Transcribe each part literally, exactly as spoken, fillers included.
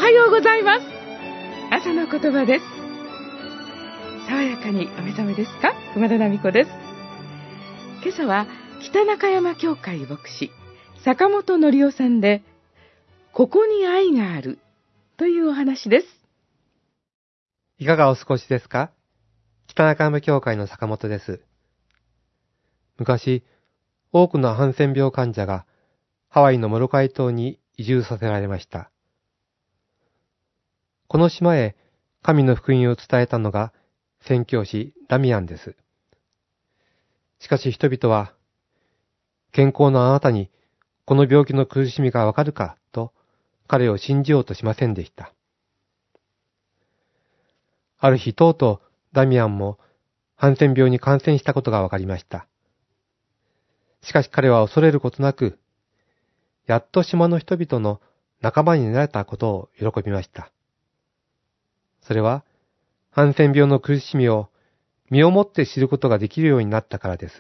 はようございます。朝の言葉です。爽やかにお目覚めですか？熊田奈美子です。今朝は北中山教会牧師坂本則夫さんで、ここに愛があるというお話です。 いかがお過ごしですか？北中山教会の坂本です。昔、多くのハンセン病患者がハワイのモロカイ島に移住させられました。この島へ神の福音を伝えたのが宣教師ダミアンです。しかし人々は、健康なあなたにこの病気の苦しみがわかるかと彼を信じようとしませんでした。ある日とうとうダミアンもハンセン病に感染したことがわかりました。しかし彼は恐れることなく、やっと島の人々の仲間になれたことを喜びました。それは、ハンセン病の苦しみを身をもって知ることができるようになったからです。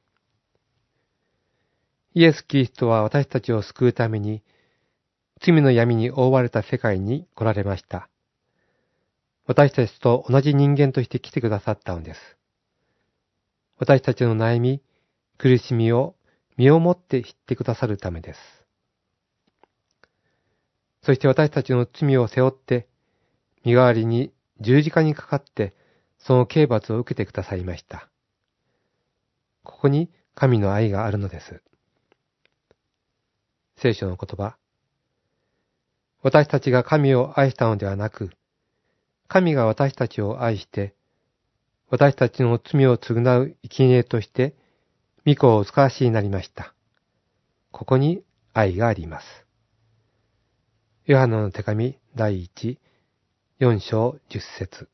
イエス・キリストは私たちを救うために、罪の闇に覆われた世界に来られました。私たちと同じ人間として来てくださったのです。私たちの悩み、苦しみを身をもって知ってくださるためです。そして私たちの罪を背負って、身代わりに十字架にかかって、その刑罰を受けてくださいました。ここに神の愛があるのです。聖書の言葉。私たちが神を愛したのではなく、神が私たちを愛して、私たちの罪を償う生贄として、御子をお使わしになりました。ここに愛があります。ヨハネの手紙第一、四章十節。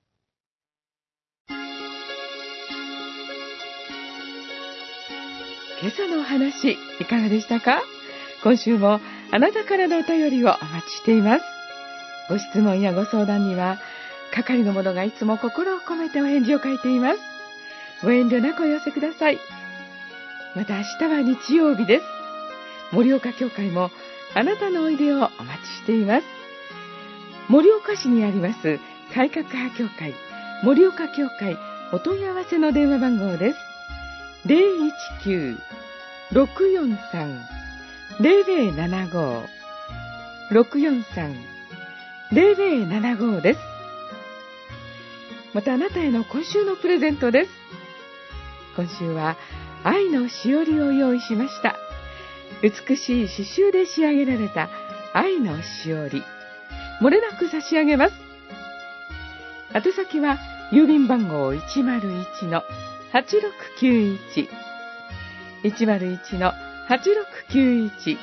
今朝のお話いかがでしたか？今週もあなたからのお便りをお待ちしています。ご質問やご相談には係の者がいつも心を込めてお返事を書いています。ご遠慮なくお寄せください。また明日は日曜日です。盛岡教会もあなたのおいでをお待ちしています。盛岡市にあります改革派教会盛岡教会お問い合わせの電話番号です。ゼロいちきゅう ろくよんさん ゼロゼロななご ろくよんさん ゼロゼロななご です。またあなたへの今週のプレゼントです。今週は愛のしおりを用意しました。美しい刺繍で仕上げられた愛のしおり、漏れなく差し上げます。宛先は郵便番号 いちまるいちのはちろくきゅういち いちまるいちのはちろくきゅういち、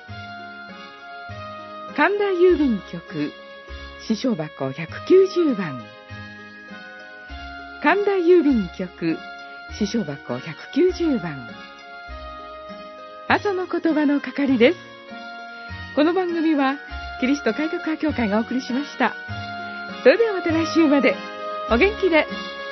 神田郵便局支所箱ひゃくきゅうじゅうばん、神田郵便局支所箱ひゃくきゅうじゅうばん、朝の言葉の係です。この番組はキリスト改革派教会がお送りしました。それではまた来週までお元気で。